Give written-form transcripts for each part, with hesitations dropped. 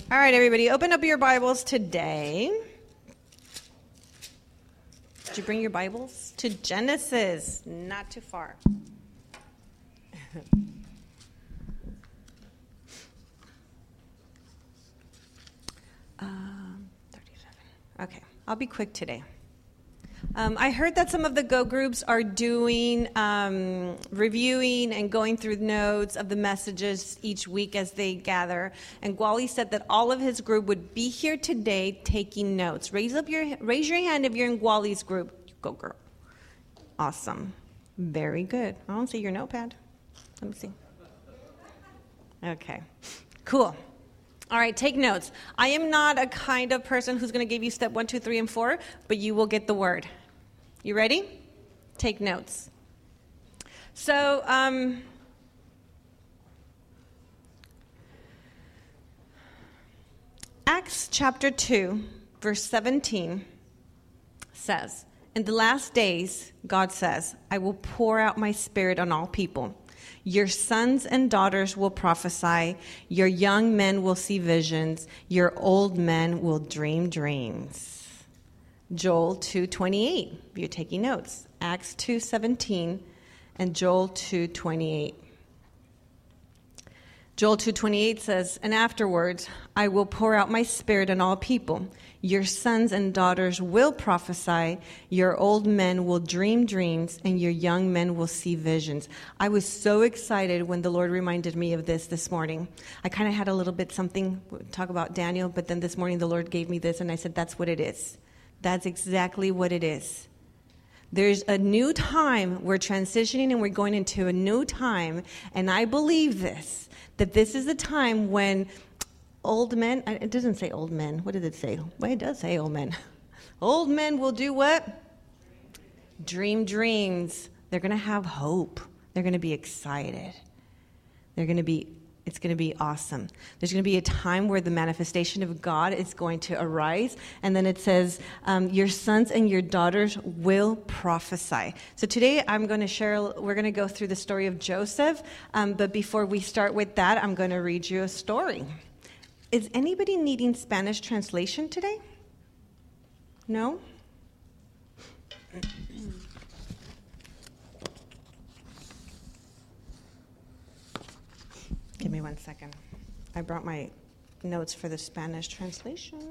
All right, everybody, open up your Bibles today. Did you bring your Bibles? To Genesis, not too far. 37. Okay, I'll be quick today. I heard that some of the Go groups are doing, reviewing and going through notes of the messages each week as they gather. And Gwali said that all of his group would be here today taking notes. Raise your hand if you're in Gwali's group. Go, girl. Awesome. Very good. I don't see your notepad. Let me see. Okay. Cool. All right, take notes. I am not a kind of person who's going to give you step 1, 2, 3, and 4, but you will get the word. You ready? Take notes. So, Acts chapter 2, verse 17 says, "In the last days, God says, I will pour out my spirit on all people. Your sons and daughters will prophesy. Your young men will see visions. Your old men will dream dreams." Joel 2:28, if you're taking notes. Acts 2:17 and Joel 2:28. Joel 2:28 says, "And afterwards I will pour out my spirit on all people. Your sons and daughters will prophesy. Your old men will dream dreams, and your young men will see visions." I was so excited when the Lord reminded me of this morning. I kind of had a little bit something, talk about Daniel, but then this morning the Lord gave me this, and I said, that's what it is. That's exactly what it is. There's a new time. We're transitioning, and we're going into a new time, and I believe this, that this is a time when old men, it doesn't say old men. What did it say? Well, it does say old men. Old men will do what? Dream dreams. They're going to have hope. They're going to be excited. It's going to be awesome. There's going to be a time where the manifestation of God is going to arise. And then it says, your sons and your daughters will prophesy. So today we're going to go through the story of Joseph. But before we start with that, I'm going to read you a story. Is anybody needing Spanish translation today? No? Give me 1 second. I brought my notes for the Spanish translation.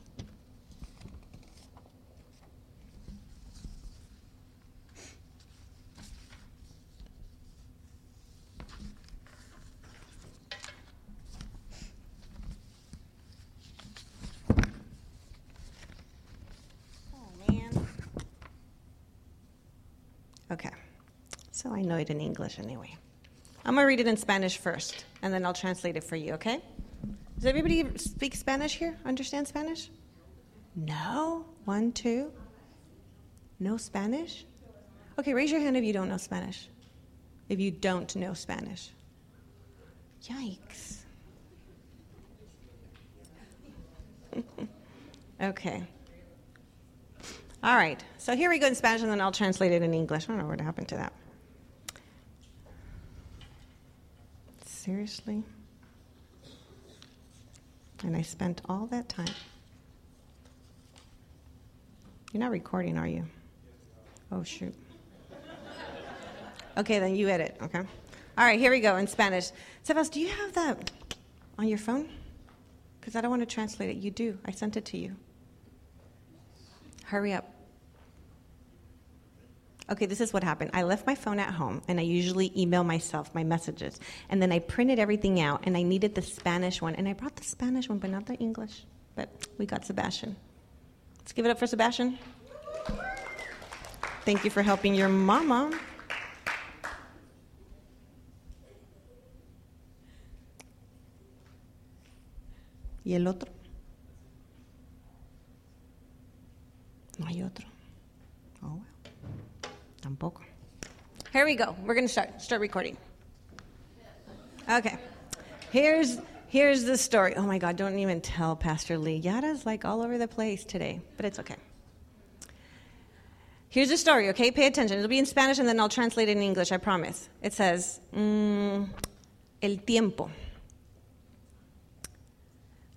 Okay, so I know it in English anyway. I'm going to read it in Spanish first, and then I'll translate it for you, okay? Does everybody speak Spanish here? Understand Spanish? No? 1, 2? No Spanish? Okay, raise your hand if you don't know Spanish. If you don't know Spanish. Yikes. Okay. All right, so here we go in Spanish, and then I'll translate it in English. I don't know what happened to that. Seriously? And I spent all that time. You're not recording, are you? Oh, shoot. Okay, then you edit, okay? All right, here we go in Spanish. Sebas, do you have that on your phone? Because I don't want to translate it. You do. I sent it to you. Hurry up. Okay, this is what happened. I left my phone at home, and I usually email myself my messages. And then I printed everything out, and I needed the Spanish one. And I brought the Spanish one, but not the English. But we got Sebastian. Let's give it up for Sebastian. Thank you for helping your mama. ¿Y el otro? No hay otro. Oh, well. Tampoco. Here we go. We're going to start recording. Okay. Here's the story. Oh, my God. Don't even tell Pastor Lee. Yada's like all over the place today, but it's okay. Here's the story, okay? Pay attention. It'll be in Spanish, and then I'll translate it in English, I promise. It says, el tiempo.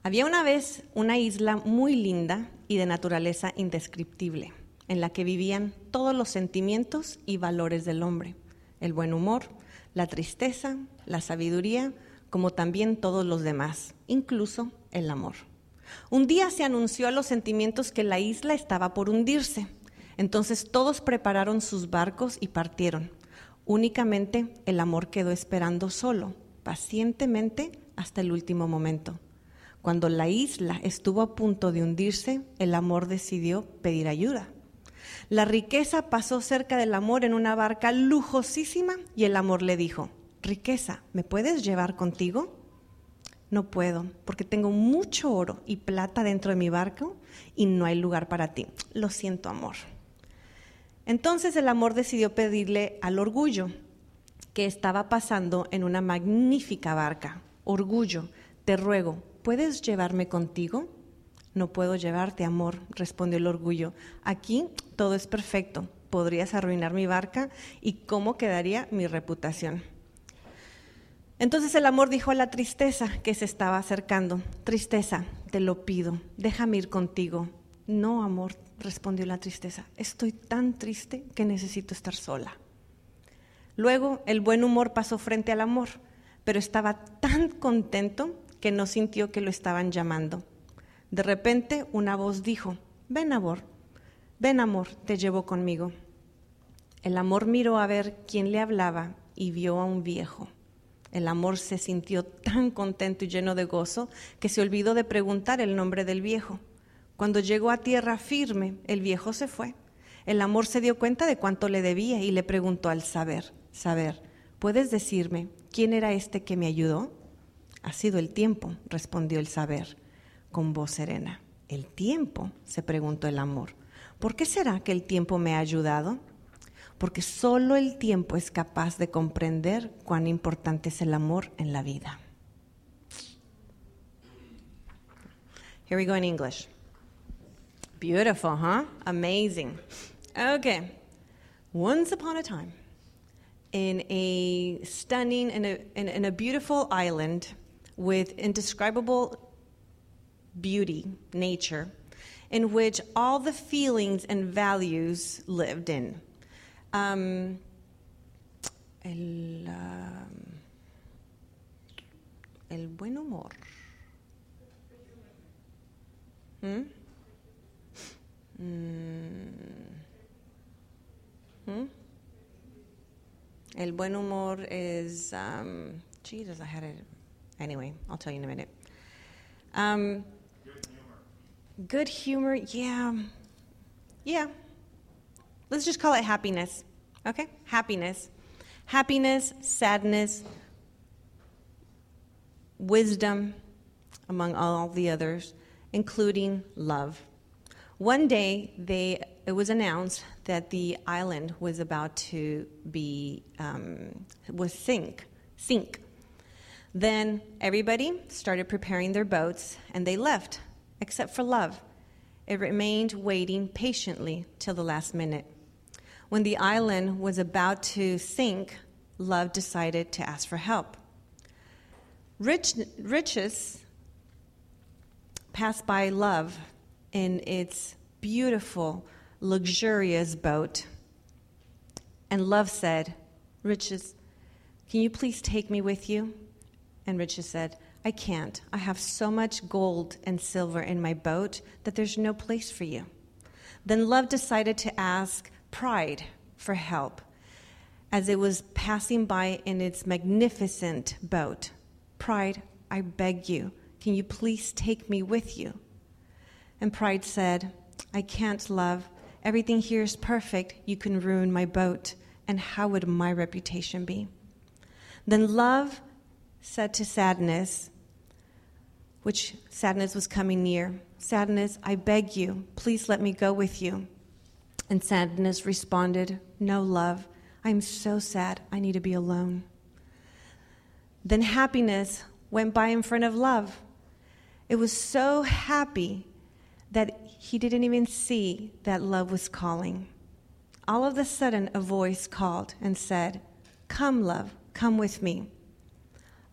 Había una vez una isla muy linda y de naturaleza indescriptible, en la que vivían todos los sentimientos y valores del hombre, el buen humor, la tristeza, la sabiduría, como también todos los demás, incluso el amor. Un día se anunció a los sentimientos que la isla estaba por hundirse. Entonces todos prepararon sus barcos y partieron. Únicamente el amor quedó esperando solo, pacientemente, hasta el último momento. Cuando la isla estuvo a punto de hundirse, el amor decidió pedir ayuda. La riqueza pasó cerca del amor en una barca lujosísima y el amor le dijo: «Riqueza, ¿me puedes llevar contigo?» «No puedo, porque tengo mucho oro y plata dentro de mi barco y no hay lugar para ti. Lo siento, amor». Entonces el amor decidió pedirle al orgullo, que estaba pasando en una magnífica barca: «Orgullo, te ruego, ¿puedes llevarme contigo?» «No puedo llevarte, amor», respondió el orgullo. «Aquí todo es perfecto. Podrías arruinar mi barca y cómo quedaría mi reputación». Entonces el amor dijo a la tristeza que se estaba acercando: «Tristeza, te lo pido, déjame ir contigo». «No, amor», respondió la tristeza, «estoy tan triste que necesito estar sola». Luego el buen humor pasó frente al amor, pero estaba tan contento que no sintió que lo estaban llamando. De repente una voz dijo: ven amor, te llevo conmigo». El amor miró a ver quién le hablaba y vio a un viejo. El amor se sintió tan contento y lleno de gozo que se olvidó de preguntar el nombre del viejo. Cuando llegó a tierra firme, el viejo se fue. El amor se dio cuenta de cuánto le debía y le preguntó al saber, ¿puedes decirme quién era este que me ayudó? «Ha sido el tiempo», respondió el saber con voz serena. «¿El tiempo?», se preguntó el amor. «¿Por qué será que el tiempo me ha ayudado?» «Porque solo el tiempo es capaz de comprender cuán importante es el amor en la vida». Here we go in English. Beautiful, huh? Amazing. Okay. Once upon a time, in a stunning, in a beautiful island with indescribable beauty, nature, in which all the feelings and values lived in. El buen humor. El buen humor is, Jesus, I had it. Anyway, I'll tell you in a minute. Good humor, yeah. Let's just call it happiness, okay? Happiness, sadness, wisdom, among all the others, including love. One day, it was announced that the island was about to be sink. Then everybody started preparing their boats, and they left, except for love. It remained waiting patiently till the last minute. When the island was about to sink, love decided to ask for help. Riches passed by love in its beautiful, luxurious boat. And love said, "Riches, can you please take me with you?" And Riches said, "I can't. I have so much gold and silver in my boat that there's no place for you." Then love decided to ask pride for help as it was passing by in its magnificent boat. "Pride, I beg you, can you please take me with you?" And pride said, "I can't, love. Everything here is perfect. You can ruin my boat. And how would my reputation be?" Then love said to sadness, which sadness was coming near, "Sadness, I beg you, please let me go with you." And sadness responded, "No, love. I'm so sad. I need to be alone." Then happiness went by in front of love. It was so happy that he didn't even see that love was calling. All of a sudden, a voice called and said, "Come, love, come with me."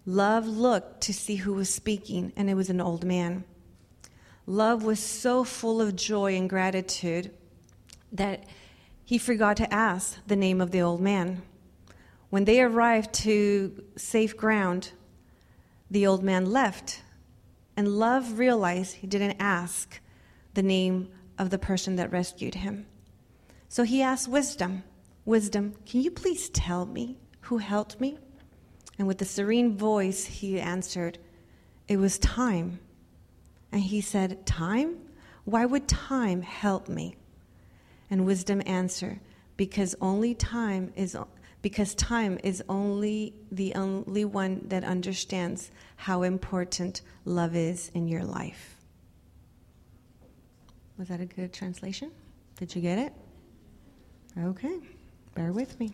Love looked to see who was speaking, and it was an old man. Love was so full of joy and gratitude that he forgot to ask the name of the old man. When they arrived to safe ground, the old man left, and Love realized he didn't ask the name of the person that rescued him. So he asked Wisdom, "Wisdom, can you please tell me who helped me?" And with a serene voice, he answered, "It was Time." And he said, "Time? Why would time help me?" And Wisdom answered, because time is only the only one that understands how important love is in your life. Was that a good translation? Did you get it? Okay, bear with me.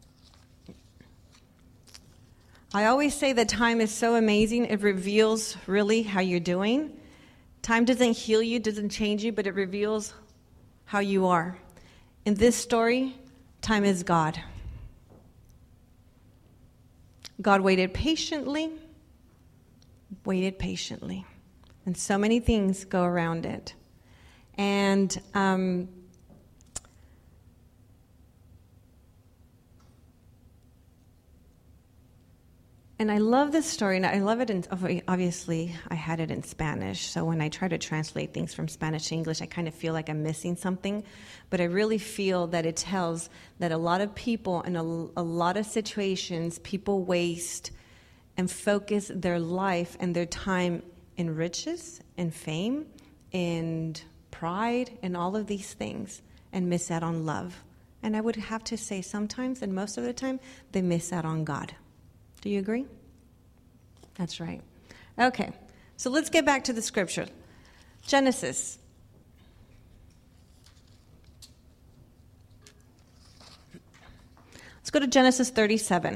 I always say that time is so amazing. It reveals really how you're doing. Time doesn't heal you, doesn't change you, but it reveals how you are. In this story, time is God. God waited patiently, and so many things go around it. And I love this story, and I love it obviously, I had it in Spanish, so when I try to translate things from Spanish to English, I kind of feel like I'm missing something, but I really feel that it tells that a lot of people in a lot of situations, people waste and focus their life and their time in riches and fame and pride and all of these things and miss out on love. And I would have to say sometimes, and most of the time, they miss out on God. Do you agree? That's right. Okay, so let's get back to the scripture. Genesis. Let's go to Genesis 37.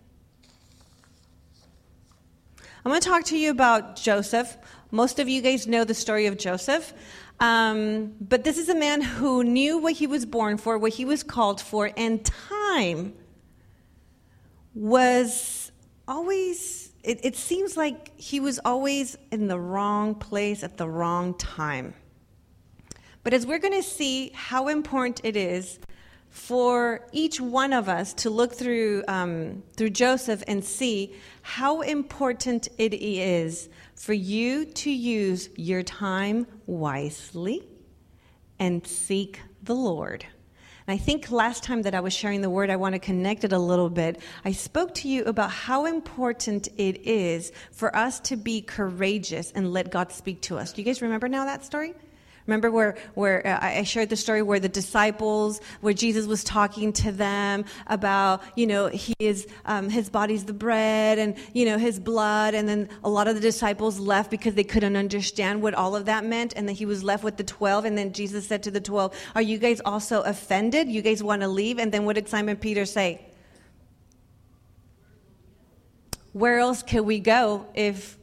I'm going to talk to you about Joseph. Most of you guys know the story of Joseph. But this is a man who knew what he was born for, what he was called for, and time was always, it seems like he was always in the wrong place at the wrong time. But as we're going to see how important it is for each one of us to look through Joseph and see how important it is for you to use your time wisely and seek the Lord. And I think last time that I was sharing the word, I want to connect it a little bit. I spoke to you about how important it is for us to be courageous and let God speak to us. Do you guys remember now that story? Remember where I shared the story where the disciples, where Jesus was talking to them about, his body's the bread and, his blood. And then a lot of the disciples left because they couldn't understand what all of that meant. And then he was left with the 12. And then Jesus said to the 12, "Are you guys also offended? You guys want to leave?" And then what did Simon Peter say? "Where else could we go if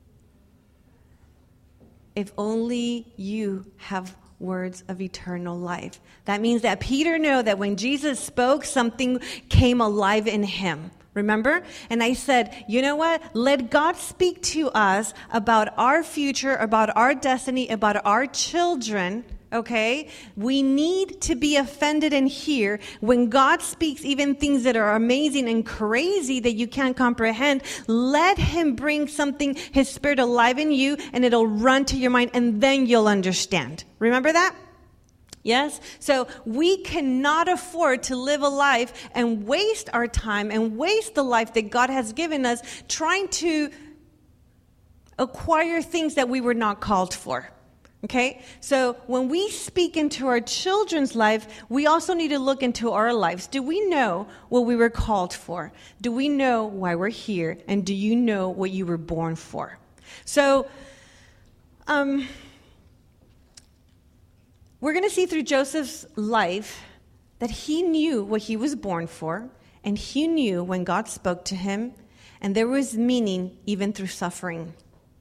only you have words of eternal life?" That means that Peter knew that when Jesus spoke, something came alive in him. Remember? And I said, you know what? Let God speak to us about our future, about our destiny, about our children. Okay? We need to be offended and hear when God speaks even things that are amazing and crazy that you can't comprehend. Let him bring something, his spirit alive in you, and it'll run to your mind, and then you'll understand. Remember that? Yes? So we cannot afford to live a life and waste our time and waste the life that God has given us trying to acquire things that we were not called for. Okay, so when we speak into our children's life, we also need to look into our lives. Do we know what we were called for? Do we know why we're here? And do you know what you were born for? So, we're going to see through Joseph's life that he knew what he was born for, and he knew when God spoke to him, and there was meaning even through suffering.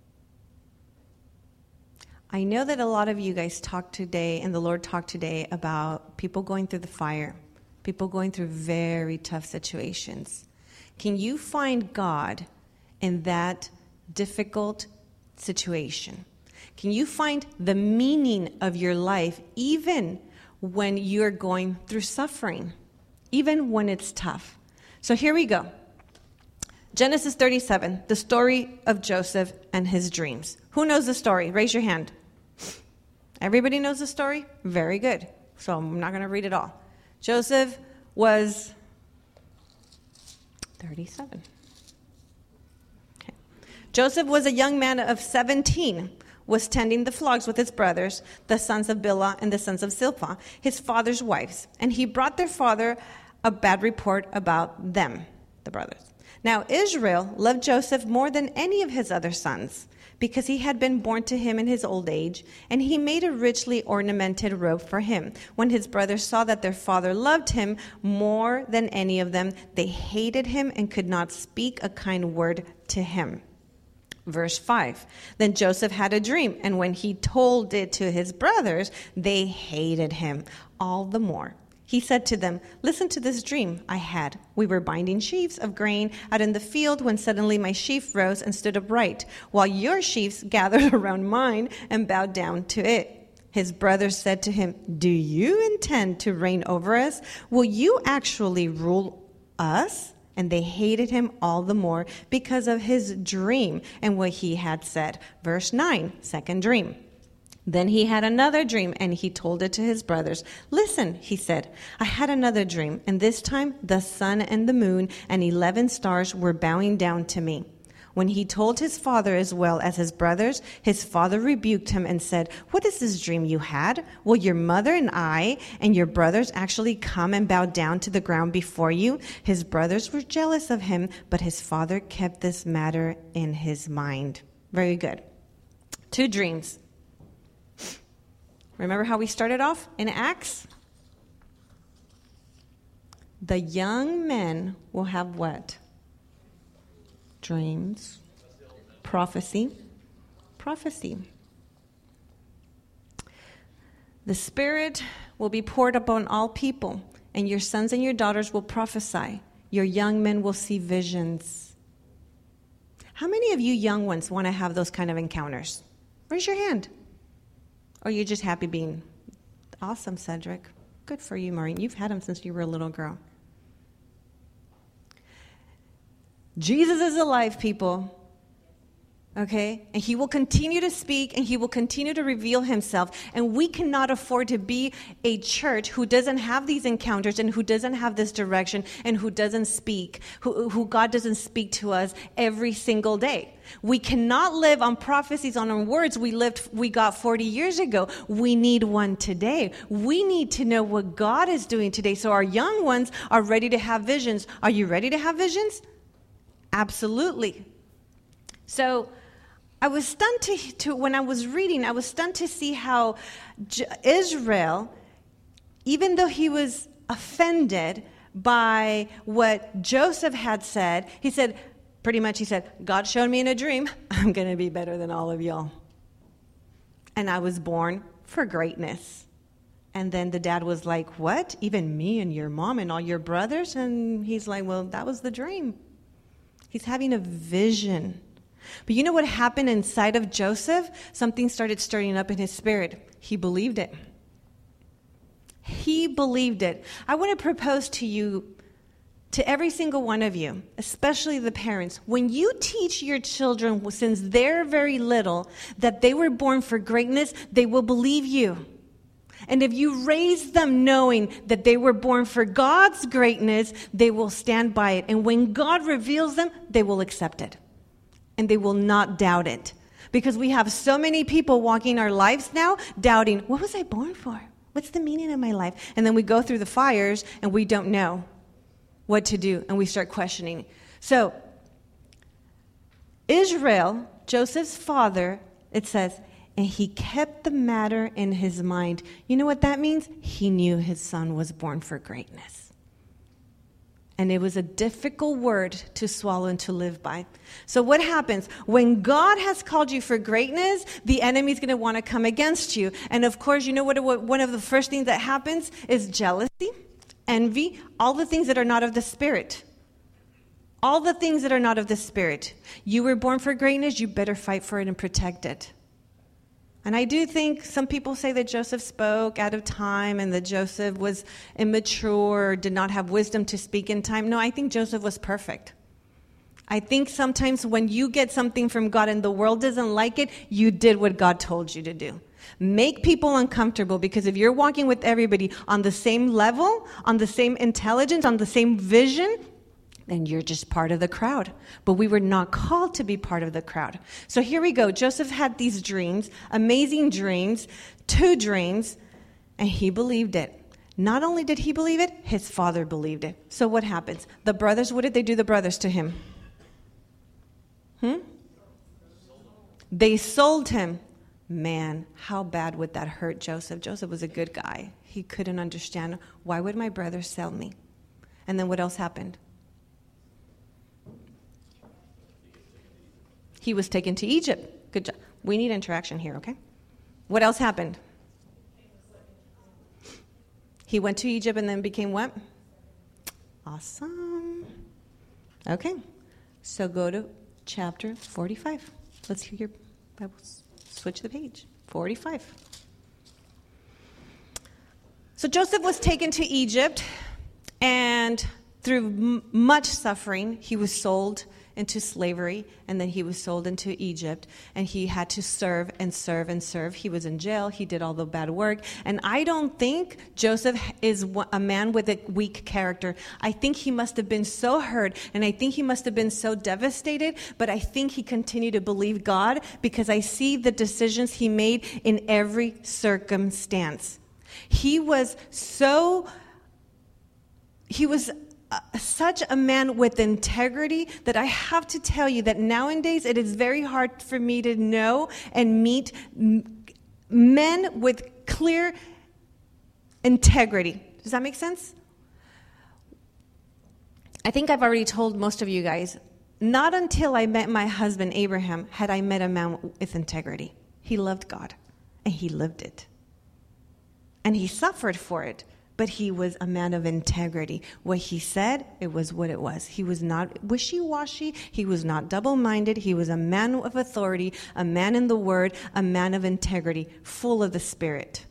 I know that a lot of you guys talked today, and the Lord talked today about people going through the fire, people going through very tough situations. Can you find God in that difficult situation? Can you find the meaning of your life even when you're going through suffering, even when it's tough? So here we go. Genesis 37, the story of Joseph and his dreams. Who knows the story? Raise your hand. Everybody knows the story? Very good. So I'm not going to read it all. Joseph was 37. Okay. Joseph was a young man of 17, was tending the flocks with his brothers, the sons of Bilhah and the sons of Zilpah, his father's wives. And he brought their father a bad report about them, the brothers. Now Israel loved Joseph more than any of his other sons, because he had been born to him in his old age, and he made a richly ornamented robe for him. When his brothers saw that their father loved him more than any of them, they hated him and could not speak a kind word to him. Verse 5, then Joseph had a dream, and when he told it to his brothers, they hated him all the more. He said to them, listen to this dream I had. We were binding sheaves of grain out in the field when suddenly my sheaf rose and stood upright, while your sheaves gathered around mine and bowed down to it. His brothers said to him, do you intend to reign over us? Will you actually rule us? And they hated him all the more because of his dream and what he had said. Verse 9, second dream. Then he had another dream, and he told it to his brothers. Listen, he said, I had another dream, and this time the sun and the moon and 11 stars were bowing down to me. When he told his father as well as his brothers, his father rebuked him and said, what is this dream you had? Will your mother and I and your brothers actually come and bow down to the ground before you? His brothers were jealous of him, but his father kept this matter in his mind. Very good. 2 dreams. Remember how we started off in Acts? The young men will have what? Dreams. Prophecy. Prophecy. The Spirit will be poured upon all people, and your sons and your daughters will prophesy. Your young men will see visions. How many of you young ones want to have those kind of encounters? Raise your hand. Or you're just happy being awesome, Cedric. Good for you, Maureen. You've had them since you were a little girl. Jesus is alive, people. Okay? And he will continue to speak, and he will continue to reveal himself. And we cannot afford to be a church who doesn't have these encounters and who doesn't have this direction and who doesn't speak, who God doesn't speak to us every single day. We cannot live on prophecies, on words we got 40 years ago. We need one today. We need to know what God is doing today. So our young ones are ready to have visions. Are you ready to have visions? Absolutely. So I was stunned to when I was reading, I was stunned to see how Israel, even though he was offended by what Joseph had said, he said, God showed me in a dream, I'm going to be better than all of y'all. And I was born for greatness. And then the dad was like, what? Even me and your mom and all your brothers? And he's like, well, that was the dream. He's having a vision. But you know what happened inside of Joseph? Something started stirring up in his spirit. He believed it. He believed it. I want to propose to you, to every single one of you, especially the parents, when you teach your children since they're very little that they were born for greatness, they will believe you. And if you raise them knowing that they were born for God's greatness, they will stand by it. And when God reveals them, they will accept it. And they will not doubt it. Because we have so many people walking our lives now doubting, what was I born for? What's the meaning of my life? And then we go through the fires and we don't know what to do. And we start questioning. So, Israel, Joseph's father, it says, and he kept the matter in his mind. You know what that means? He knew his son was born for greatness. And it was a difficult word to swallow and to live by. So what happens? When God has called you for greatness, the enemy's going to want to come against you. And of course, you know what one of the first things that happens is jealousy, envy, all the things that are not of the Spirit. All the things that are not of the Spirit. You were born for greatness, you better fight for it and protect it. And I do think some people say that Joseph spoke out of time and that Joseph was immature, or did not have wisdom to speak in time. No, I think Joseph was perfect. I think sometimes when you get something from God and the world doesn't like it, you did what God told you to do. Make people uncomfortable, because if you're walking with everybody on the same level, on the same intelligence, on the same vision, then you're just part of the crowd. But we were not called to be part of the crowd. So here we go. Joseph had these dreams, amazing dreams, 2 dreams, and he believed it. Not only did he believe it, his father believed it. So what happens? The brothers, what did they do, the brothers, to him? They sold him. Man, how bad would that hurt Joseph? Joseph was a good guy. He couldn't understand, why would my brothers sell me? And then what else happened? He was taken to Egypt. Good job. We need interaction here, okay? What else happened? He went to Egypt and then became what? Awesome. Okay. So go to chapter 45. Let's hear your Bibles. Switch the page. 45. So Joseph was taken to Egypt, and through much suffering, he was sold into slavery, and then he was sold into Egypt, and he had to serve and serve and serve. He was in jail. He did all the bad work. And I don't think Joseph is a man with a weak character. I think he must have been so hurt, and I think he must have been so devastated, but I think he continued to believe God, because I see the decisions he made in every circumstance. He was such a man with integrity that I have to tell you that nowadays it is very hard for me to know and meet men with clear integrity. Does that make sense? I think I've already told most of you guys, not until I met my husband Abraham had I met a man with integrity. He loved God, and he lived it. And he suffered for it. But he was a man of integrity. What he said, it was what it was. He was not wishy-washy. He was not double-minded. He was a man of authority, a man in the word, a man of integrity, full of the Spirit.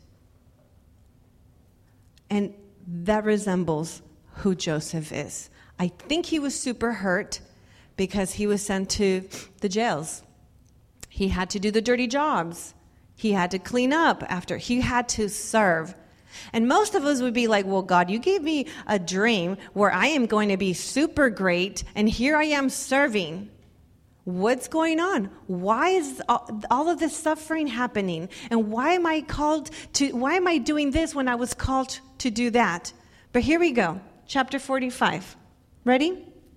And that resembles who Joseph is. I think he was super hurt because he was sent to the jails. He had to do the dirty jobs. He had to clean up after. He had to serve. And most of us would be like, well, God, you gave me a dream where I am going to be super great, and here I am serving. What's going on? Why is all of this suffering happening? And why am I doing this when I was called to do that? But here we go. Chapter 45. Ready?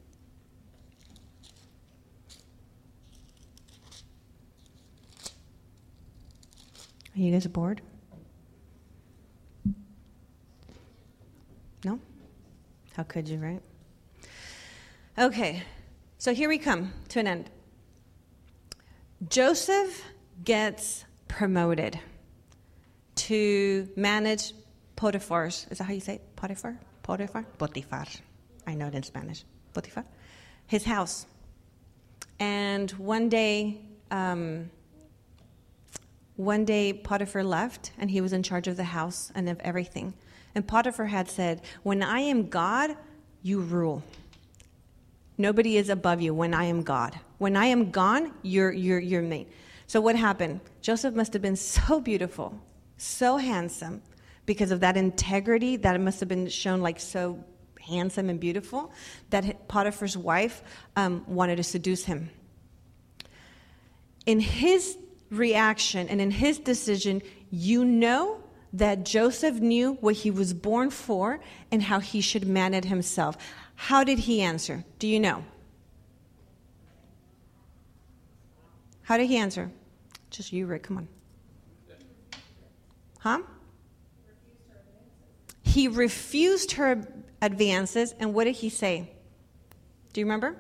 Are you guys bored? No? How could you, right? Okay, so here we come to an end. Joseph gets promoted to manage Potiphar's, is that how you say it? Potiphar? Potiphar. I know it in Spanish. Potiphar. His house. And one day Potiphar left, and he was in charge of the house and of everything. And Potiphar had said, when I am God, you rule. Nobody is above you when I am God. When I am gone, you're mate. So what happened? Joseph must have been so beautiful, so handsome, because of that integrity that it must have been shown like so handsome and beautiful, that Potiphar's wife wanted to seduce him. In his reaction and in his decision, you know that Joseph knew what he was born for and how he should manage himself. How did he answer? Do you know? How did he answer? Just you, Rick, come on. Huh? He refused her advances, and what did he say? Do you remember?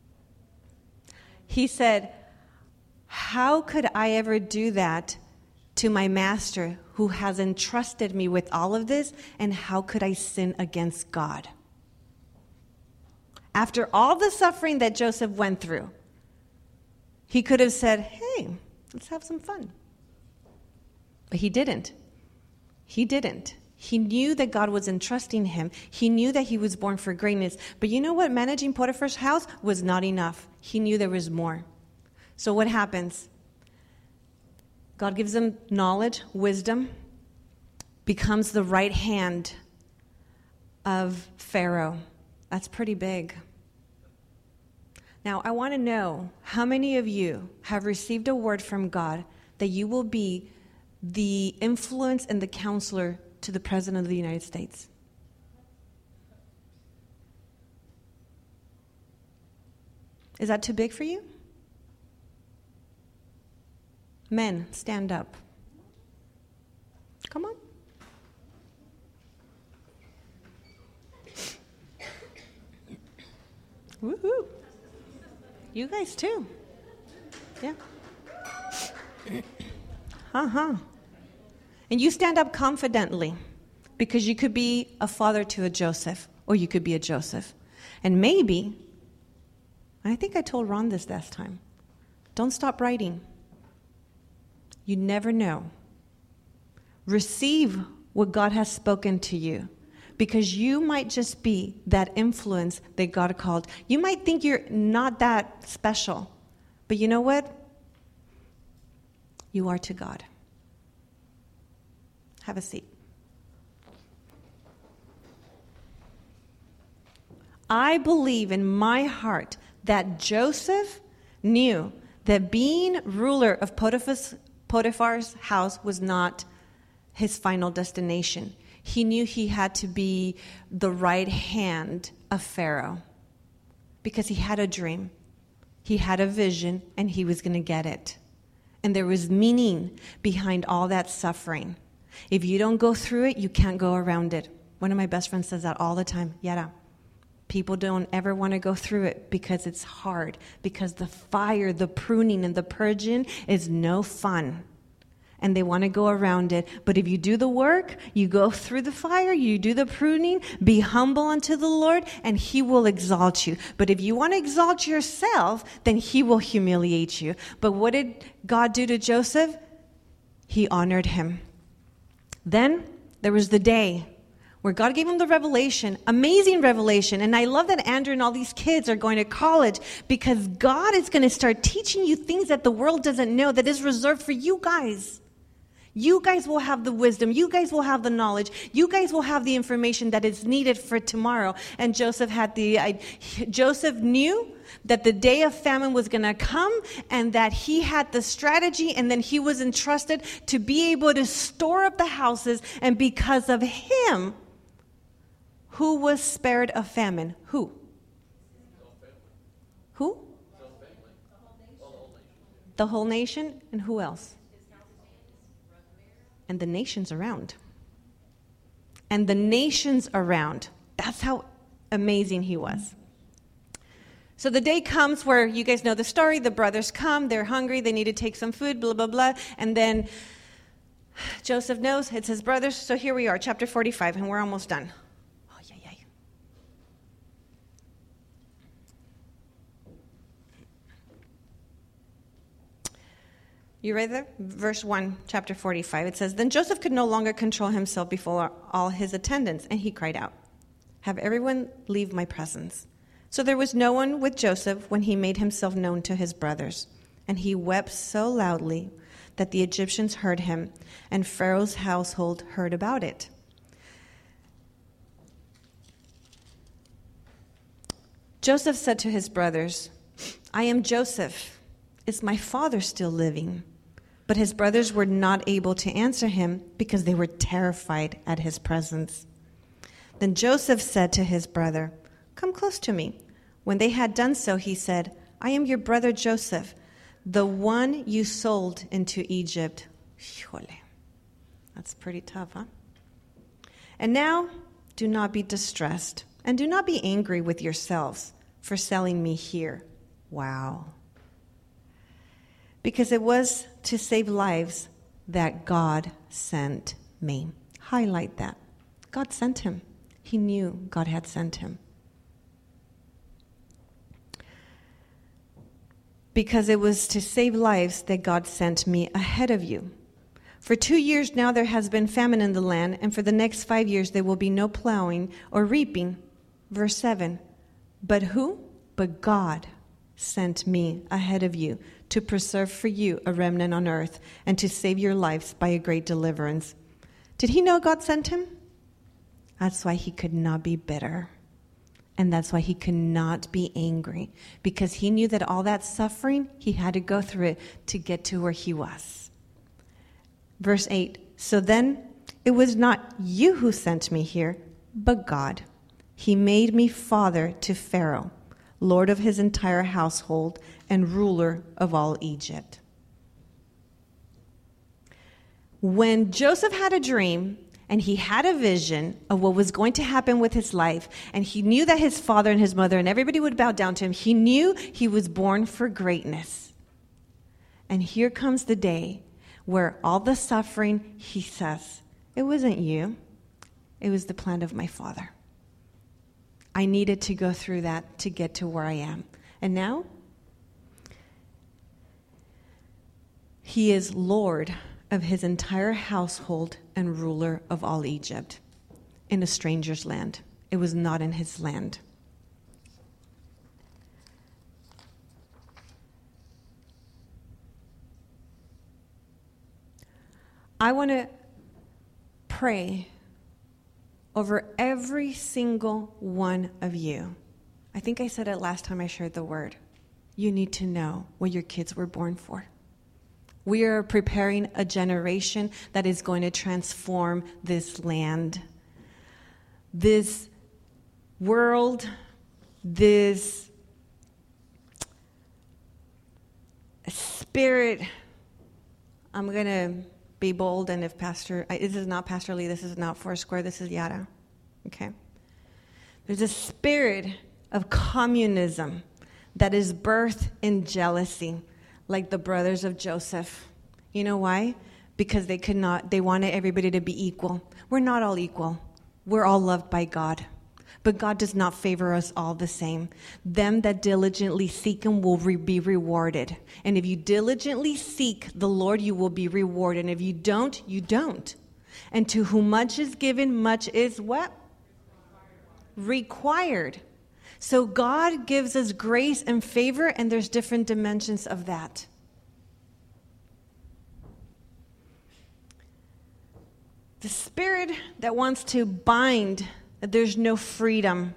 He said, how could I ever do that to my master who has entrusted me with all of this, and how could I sin against God? After all the suffering that Joseph went through, he could have said, hey, let's have some fun. But he didn't. He didn't. He knew that God was entrusting him. He knew that he was born for greatness. But you know what? Managing Potiphar's house was not enough. He knew there was more. So what happens? God gives him knowledge, wisdom, becomes the right hand of Pharaoh. That's pretty big. Now, I want to know how many of you have received a word from God that you will be the influence and the counselor to the President of the United States? Is that too big for you? Men, stand up. Come on. Woohoo. You guys too. Yeah. And you stand up confidently because you could be a father to a Joseph, or you could be a Joseph. And maybe, I think I told Ron this last time, don't stop writing. You never know. Receive what God has spoken to you, because you might just be that influence that God called. You might think you're not that special, but you know what? You are to God. Have a seat. I believe in my heart that Joseph knew that being ruler of Potiphar's house was not his final destination. He knew he had to be the right hand of Pharaoh because he had a dream. He had a vision, and he was going to get it. And there was meaning behind all that suffering. If you don't go through it, you can't go around it. One of my best friends says that all the time. Yara, people don't ever want to go through it because it's hard, because the fire, the pruning, and the purging is no fun. And they want to go around it. But if you do the work, you go through the fire, you do the pruning, be humble unto the Lord, and he will exalt you. But if you want to exalt yourself, then he will humiliate you. But what did God do to Joseph? He honored him. Then there was the day where God gave him the revelation, amazing revelation. And I love that Andrew and all these kids are going to college, because God is going to start teaching you things that the world doesn't know, that is reserved for you guys. You guys will have the wisdom. You guys will have the knowledge. You guys will have the information that is needed for tomorrow. And Joseph knew that the day of famine was going to come, and that he had the strategy, and then he was entrusted to be able to store up the houses. And because of him, who was spared of famine? Who? Who? The whole nation. And who else? And the nations around. And the nations around. That's how amazing he was. So the day comes where, you guys know the story, the brothers come, they're hungry, they need to take some food, blah, blah, blah. And then Joseph knows it's his brothers. So here we are, chapter 45, and we're almost done. Oh, yeah, yeah. You read there? Verse 1, chapter 45. It says, Then Joseph could no longer control himself before all his attendants, and he cried out, Have everyone leave my presence. So there was no one with Joseph when he made himself known to his brothers. And he wept so loudly that the Egyptians heard him, and Pharaoh's household heard about it. Joseph said to his brothers, I am Joseph. Is my father still living? But his brothers were not able to answer him because they were terrified at his presence. Then Joseph said to his brother, Come close to me. When they had done so, he said, I am your brother Joseph, the one you sold into Egypt. That's pretty tough, huh? And now, do not be distressed, and do not be angry with yourselves for selling me here. Wow. Because it was to save lives that God sent me. Highlight that. God sent him. He knew God had sent him. because it was to save lives that God sent me ahead of you. For 2 years now there has been famine in the land, and for the next 5 years there will be no plowing or reaping. Verse 7, but who? But God sent me ahead of you to preserve for you a remnant on earth and to save your lives by a great deliverance. Did he know God sent him? That's why he could not be bitter. And that's why he could not be angry, because he knew that all that suffering, he had to go through it to get to where he was. Verse 8, so then it was not you who sent me here, but God. He made me father to Pharaoh, lord of his entire household and ruler of all Egypt. When Joseph had a dream, and he had a vision of what was going to happen with his life, and he knew that his father and his mother and everybody would bow down to him, he knew he was born for greatness. And here comes the day where all the suffering, he says, it wasn't you, it was the plan of my Father. I needed to go through that to get to where I am. And now, he is Lord of his entire household and ruler of all Egypt in a stranger's land. It was not in his land. I want to pray over every single one of you. I think I said it last time I shared the word. You need to know what your kids were born for. We are preparing a generation that is going to transform this land, this world, this spirit. I'm going to be bold, and if this is not Pastor Lee, this is not Foursquare, this is Yara. Okay? There's a spirit of communism that is birthed in jealousy, like the brothers of Joseph. You know why? Because they wanted everybody to be equal. We're not all equal. We're all loved by God. But God does not favor us all the same. Them that diligently seek him will be rewarded. And if you diligently seek the Lord, you will be rewarded. And if you don't, you don't. And to whom much is given, much is what? Required. So God gives us grace and favor, and there's different dimensions of that. The spirit that wants to bind, that there's no freedom.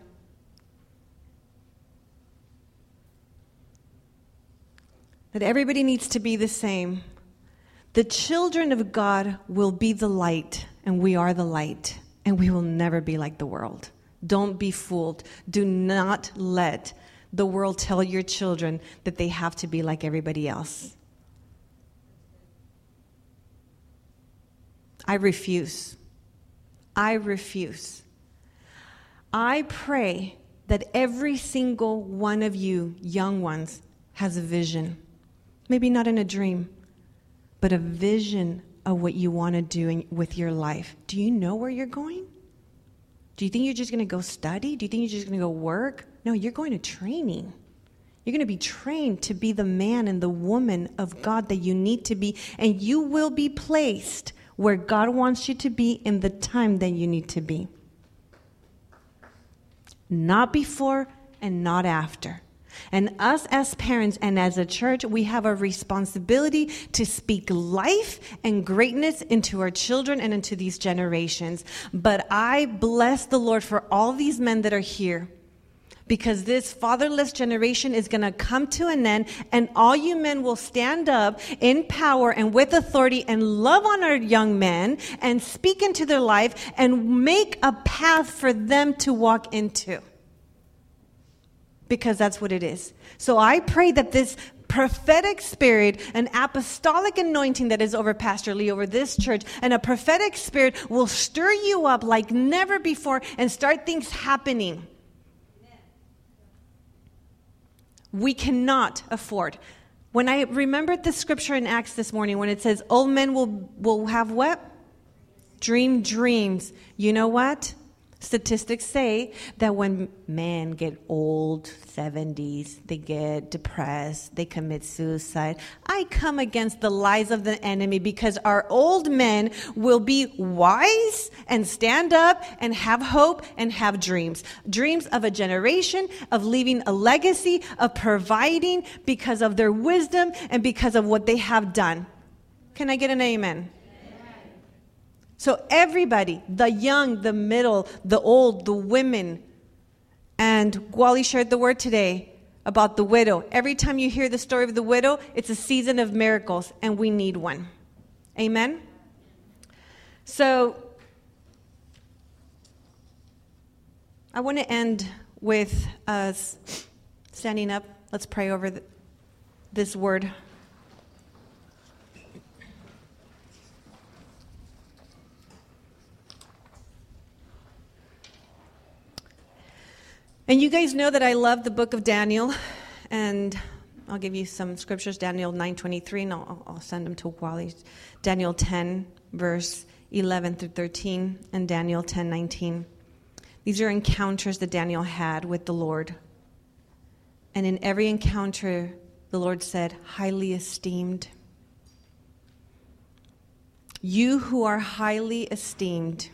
That everybody needs to be the same. The children of God will be the light, and we are the light, and we will never be like the world. Don't be fooled. Do not let the world tell your children that they have to be like everybody else. I refuse. I refuse. I pray that every single one of you young ones has a vision. Maybe not in a dream, but a vision of what you want to do with your life. Do you know where you're going? Do you think you're just going to go study? Do you think you're just going to go work? No, you're going to training. You're going to be trained to be the man and the woman of God that you need to be, and you will be placed where God wants you to be in the time that you need to be. Not before and not after. And us as parents and as a church, we have a responsibility to speak life and greatness into our children and into these generations. But I bless the Lord for all these men that are here, because this fatherless generation is going to come to an end, and all you men will stand up in power and with authority and love on our young men and speak into their life and make a path for them to walk into. Because that's what it is. So I pray that this prophetic spirit, an apostolic anointing that is over Pastor Lee, over this church, and a prophetic spirit will stir you up like never before and start things happening. We cannot afford. When I remembered the scripture in Acts this morning, when it says, old men will have what? Dream dreams. You know what? Statistics say that when men get old, 70s, they get depressed, they commit suicide. I come against the lies of the enemy because our old men will be wise and stand up and have hope and have dreams. Dreams of a generation, of leaving a legacy, of providing because of their wisdom and because of what they have done. Can I get an amen? So everybody, the young, the middle, the old, the women, and Wally shared the word today about the widow. Every time you hear the story of the widow, it's a season of miracles, and we need one. Amen? So I want to end with us standing up. Let's pray over this word. And you guys know that I love the book of Daniel, and I'll give you some scriptures, Daniel 9:23, and I'll send them to Wally. Daniel 10, verse 11 through 13, and Daniel 10:19. These are encounters that Daniel had with the Lord. And in every encounter, the Lord said, highly esteemed. You who are highly esteemed.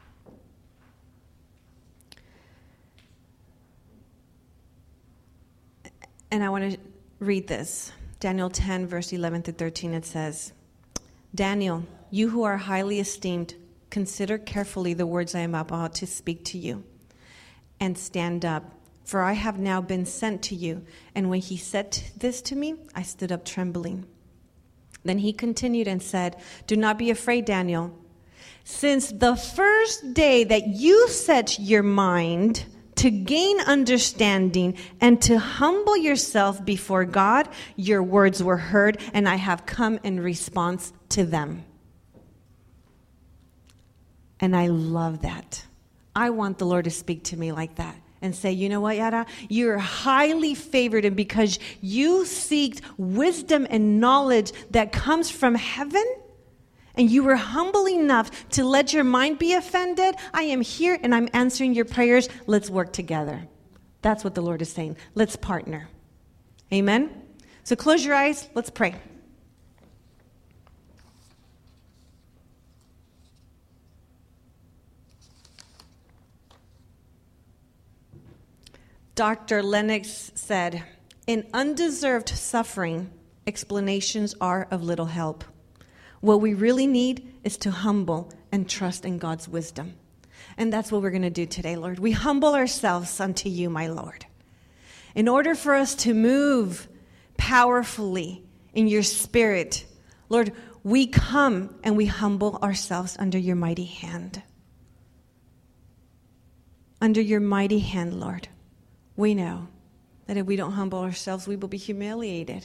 And I want to read this. Daniel 10, verse 11 through 13, it says, Daniel, you who are highly esteemed, consider carefully the words I am about to speak to you, and stand up, for I have now been sent to you. And when he said this to me, I stood up trembling. Then he continued and said, do not be afraid, Daniel. Since the first day that you set your mind to gain understanding and to humble yourself before God, your words were heard, and I have come in response to them. And I love that. I want the Lord to speak to me like that and say, you know what, Yara? You're highly favored, and because you seeked wisdom and knowledge that comes from heaven, and you were humble enough to let your mind be offended, I am here and I'm answering your prayers. Let's work together. That's what the Lord is saying. Let's partner. Amen? So close your eyes. Let's pray. Dr. Lennox said, in undeserved suffering, explanations are of little help. What we really need is to humble and trust in God's wisdom. And that's what we're going to do today, Lord. We humble ourselves unto you, my Lord. In order for us to move powerfully in your spirit, Lord, we come and we humble ourselves under your mighty hand. Under your mighty hand, Lord. We know that if we don't humble ourselves, we will be humiliated.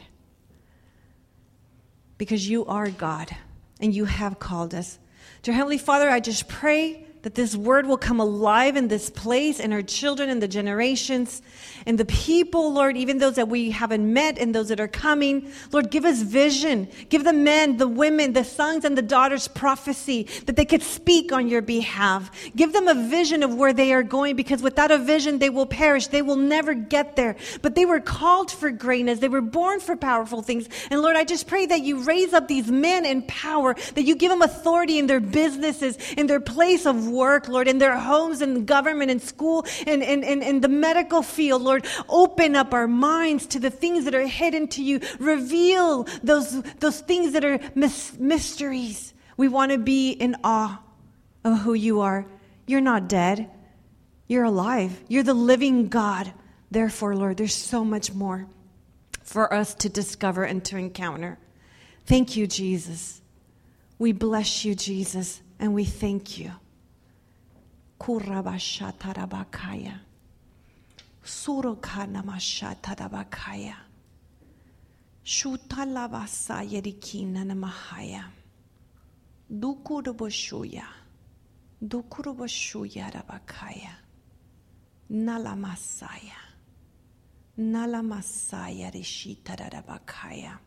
Because you are God, and you have called us. Dear Heavenly Father, I just pray that this word will come alive in this place, and our children and the generations and the people, Lord, even those that we haven't met and those that are coming. Lord, give us vision. Give the men, the women, the sons and the daughters prophecy that they could speak on your behalf. Give them a vision of where they are going, because without a vision, they will perish. They will never get there. But they were called for greatness. They were born for powerful things. And Lord, I just pray that you raise up these men in power, that you give them authority in their businesses, in their place of work, Lord, in their homes, in government, in school, in the medical field, Lord. Open up our minds to the things that are hidden to you. Reveal those things that are mysteries. We want to be in awe of who you are. You're not dead. You're alive. You're the living God. Therefore, Lord, there's so much more for us to discover and to encounter. Thank you, Jesus. We bless you, Jesus, and we thank you. Kurabashatarabakaya. Surokanamashatarabakaya. Shutalabasaya rikina namahaya. Dukuruboshuya. Dukuruboshuya rabakaya. Nalamasaya. Nalamasaya rishitarabakaya.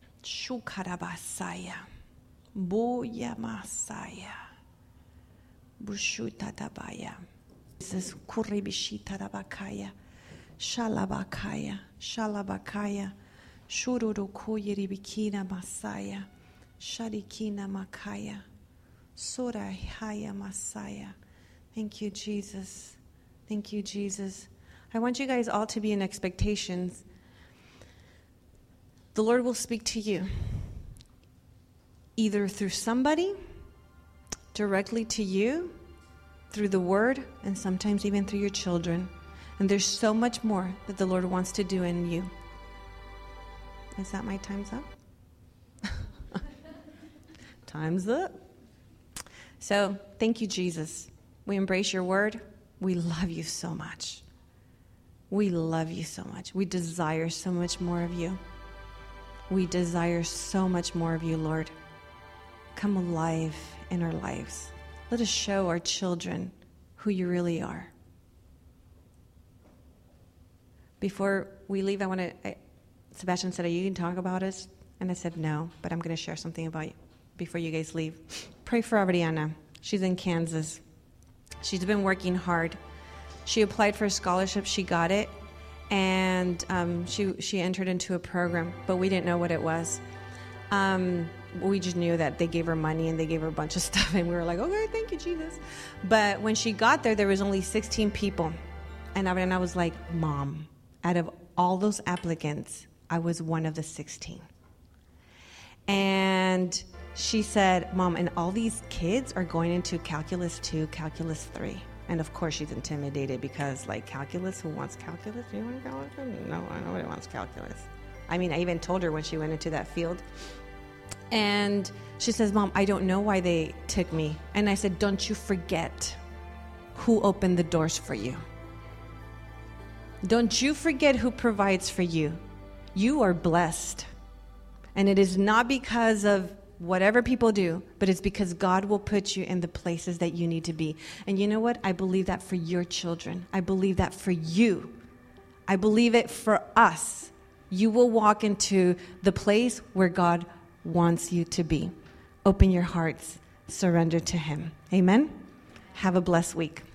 Shukarabasaya. Boya masaya. Bushutadabaya. Jesus kuribishitarabakaya. Shalabakaya. Shalabakaya. Shururukoyiribikina Masaya. Sharikina Makaya. Sorahaya Masaya. Thank you, Jesus. Thank you, Jesus. I want you guys all to be in expectations. The Lord will speak to you either through somebody, directly to you, through the word, and sometimes even through your children. And there's so much more that the Lord wants to do in you. Is that my time's up? Time's up. So, thank you, Jesus. We embrace your word. We love you so much. We love you so much. We desire so much more of you. We desire so much more of you, Lord. Come alive in our lives. Let us show our children who you really are. Before we leave, Sebastian said, you can talk about us. And I said, no, but I'm going to share something about you before you guys leave. Pray for Adriana. She's in Kansas. She's been working hard. She applied for a scholarship. She got it. And she entered into a program, but we didn't know what it was. We just knew that they gave her money and they gave her a bunch of stuff. And we were like, okay, thank you, Jesus. But when she got there was only 16 people. And Adriana was like, Mom, out of all those applicants, I was one of the 16. And she said, Mom, and all these kids are going into Calculus 2, Calculus 3. And of course she's intimidated because, like, calculus, who wants calculus? Do you want calculus? No, nobody wants calculus. I mean, I even told her when she went into that field. And she says, Mom, I don't know why they took me. And I said, don't you forget who opened the doors for you. Don't you forget who provides for you. You are blessed. And it is not because of whatever people do, but it's because God will put you in the places that you need to be. And you know what? I believe that for your children. I believe that for you. I believe it for us. You will walk into the place where God wants you to be. Open your hearts. Surrender to Him. Amen? Have a blessed week.